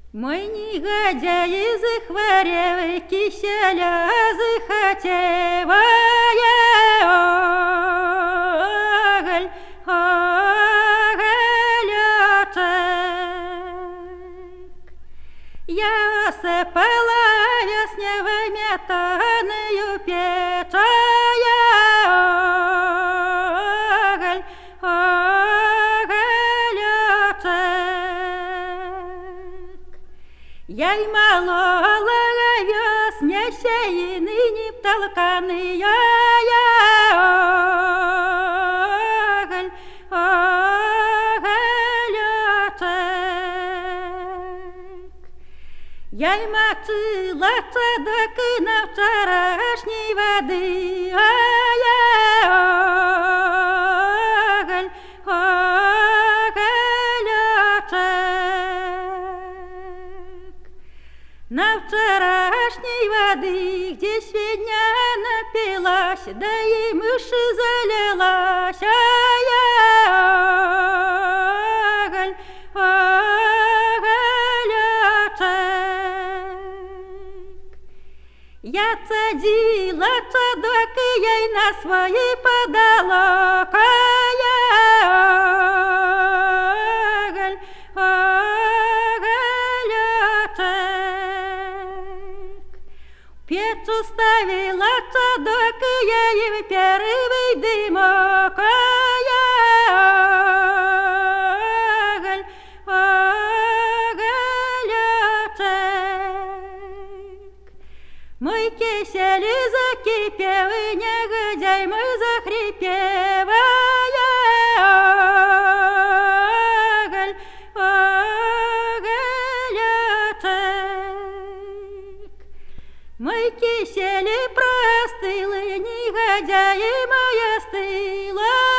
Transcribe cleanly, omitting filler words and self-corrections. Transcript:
Мой негодяй захворевый, киселя захотевая, оголь, оголечек. Я осыпала весневыми таную печая, оголь, оголечек. Я й молола весне сеяны не толканые, оголь, оголечек. Я й мочила цедок на вчерашней воды, оголь, оголечек. На вчерашней воды, где сегодня напилась, да и мыши залилась, оголь, оголечек. Я цадила цадок ей на свои подолок, оголь, оголечек. Печь ставила цадок ей в первый дымок, оголь, оголечек. Мой кисель закипел, и негодяй мой захрипел, оголь, оголечек. Мой кисель простыл, и негодяй мой остыл,